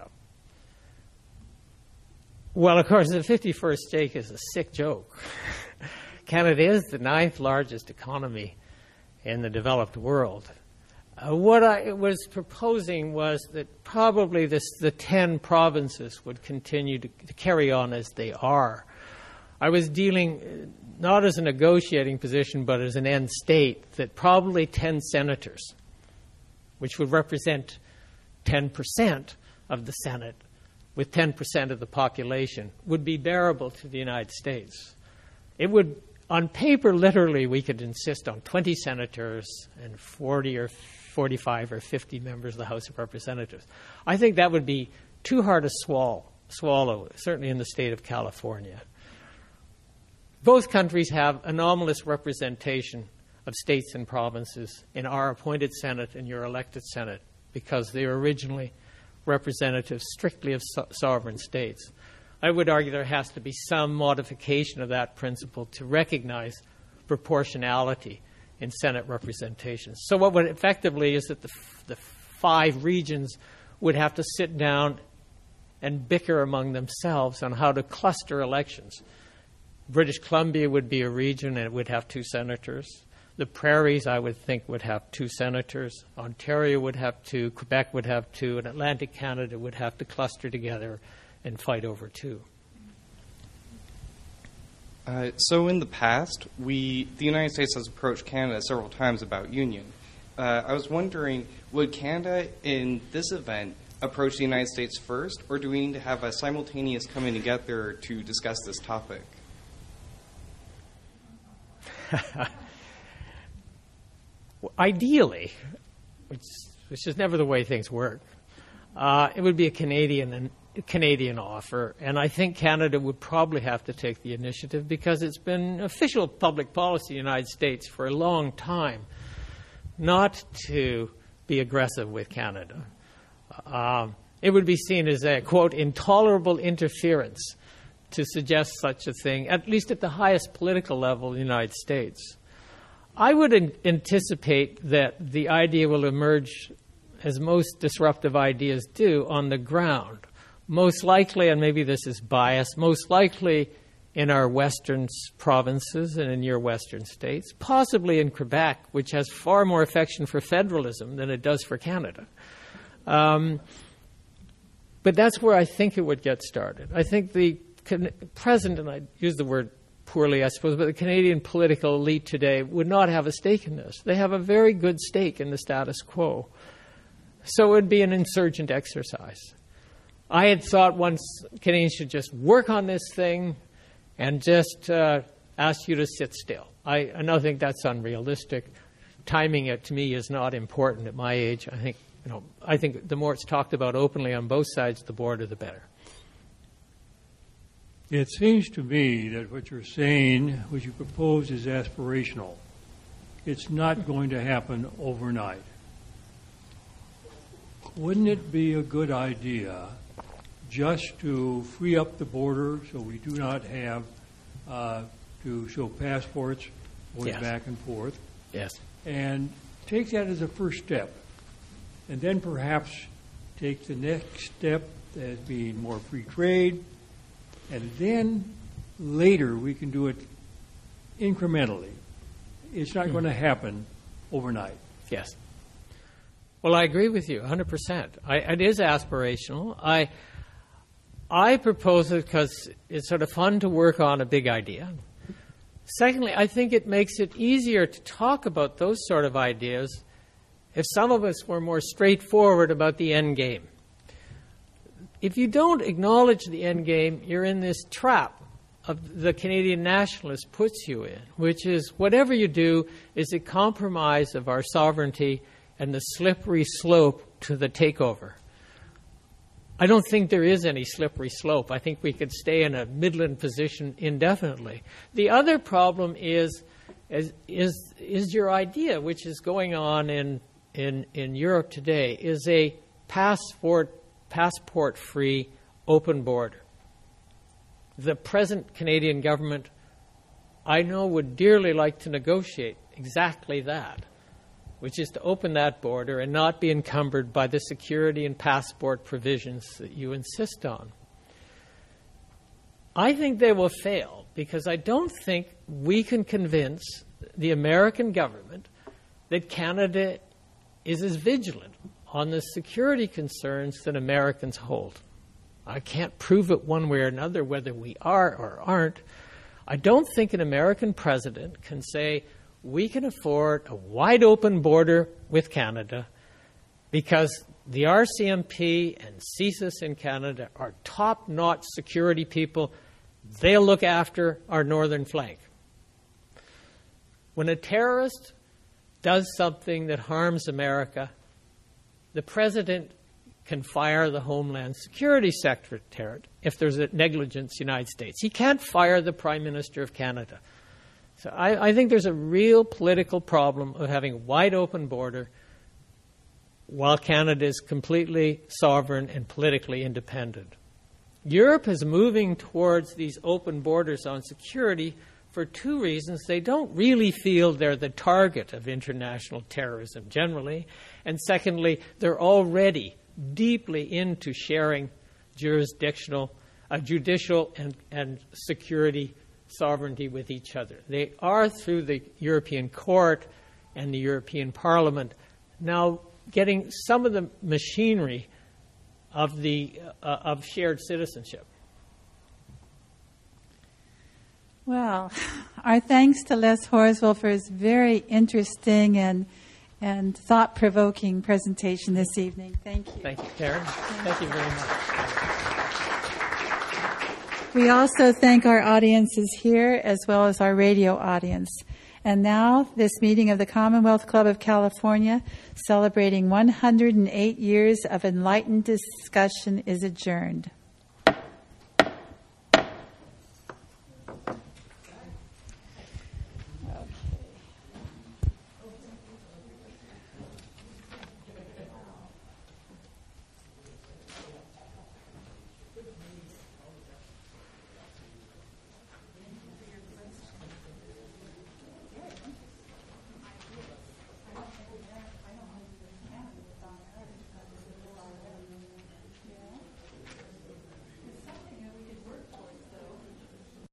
Well, of course, the fifty-first state is a sick joke. Canada is the ninth largest economy in the developed world. Uh, what I was proposing was that probably this, the ten provinces would continue to, to carry on as they are. I was dealing not as a negotiating position, but as an end state, that probably ten senators, which would represent ten percent of the Senate, with ten percent of the population, would be bearable to the United States. It would, on paper, literally, we could insist on twenty senators and forty or forty-five or fifty members of the House of Representatives. I think that would be too hard to swallow, swallow, certainly in the state of California. Both countries have anomalous representation of states and provinces in our appointed Senate and your elected Senate because they were originally representatives strictly of so- sovereign states. I would argue there has to be some modification of that principle to recognize proportionality in Senate representation. So what would effectively is that the, f- the five regions would have to sit down and bicker among themselves on how to cluster elections. British Columbia would be a region and it would have two senators. The Prairies, I would think, would have two senators. Ontario would have two. Quebec would have two. And Atlantic Canada would have to cluster together and fight over two. Uh, so in the past, we the United States has approached Canada several times about union. Uh, I was wondering, would Canada in this event approach the United States first, or do we need to have a simultaneous coming together to discuss this topic? Ideally, which, which is never the way things work, uh, it would be a Canadian and Canadian offer, and I think Canada would probably have to take the initiative because it's been official public policy in the United States for a long time not to be aggressive with Canada. Um, it would be seen as a, quote, intolerable interference to suggest such a thing, at least at the highest political level in the United States. I would an- anticipate that the idea will emerge, as most disruptive ideas do, on the ground. Most likely, and maybe this is biased, most likely in our western s- provinces and in your western states, possibly in Quebec, which has far more affection for federalism than it does for Canada. Um, but that's where I think it would get started. I think the can- present, and I use the word poorly, I suppose, but the Canadian political elite today would not have a stake in this. They have a very good stake in the status quo. So it would be an insurgent exercise. I had thought once Canadians should just work on this thing and just uh, ask you to sit still. I, I don't think that's unrealistic. Timing it, to me, is not important at my age. I think, you know, I think the more it's talked about openly on both sides of the border, the better. It seems to me that what you're saying, what you propose, is aspirational. It's not going to happen overnight. Wouldn't it be a good idea just to free up the border so we do not have uh, to show passports going Yes. back and forth, Yes. and take that as a first step, and then perhaps take the next step as being more free trade, and then later we can do it incrementally. It's not Hmm. going to happen overnight. Yes. Well, I agree with you one hundred percent. I, it is aspirational. I I propose it because it's sort of fun to work on a big idea. Secondly, I think it makes it easier to talk about those sort of ideas if some of us were more straightforward about the end game. If you don't acknowledge the end game, you're in this trap of the Canadian nationalist puts you in, which is whatever you do is a compromise of our sovereignty and the slippery slope to the takeover. I don't think there is any slippery slope. I think we could stay in a Midland position indefinitely. The other problem is is is, is your idea, which is going on in, in, in Europe today, is a passport passport-free open border. The present Canadian government, I know, would dearly like to negotiate exactly that, which is to open that border and not be encumbered by the security and passport provisions that you insist on. I think they will fail because I don't think we can convince the American government that Canada is as vigilant on the security concerns that Americans hold. I can't prove it one way or another whether we are or aren't. I don't think an American president can say, we can afford a wide open border with Canada because the R C M P and CSIS in Canada are top-notch security people. They'll look after our northern flank. When a terrorist does something that harms America, the president can fire the Homeland Security Secretary if there's a negligence in the United States. He can't fire the Prime Minister of Canada. So I, I think there's a real political problem of having a wide open border while Canada is completely sovereign and politically independent. Europe is moving towards these open borders on security for two reasons. They don't really feel they're the target of international terrorism generally. And secondly, they're already deeply into sharing jurisdictional, uh, judicial and, and security sovereignty with each other. They are, through the European Court and the European Parliament, now getting some of the machinery of the uh, of shared citizenship. Well, our thanks to Les Horswell for his very interesting and and thought-provoking presentation this evening. Thank you. Thank you, Karen. Thank you very much. We also thank our audiences here as well as our radio audience. And now, this meeting of the Commonwealth Club of California, celebrating one hundred eight years of enlightened discussion, is adjourned.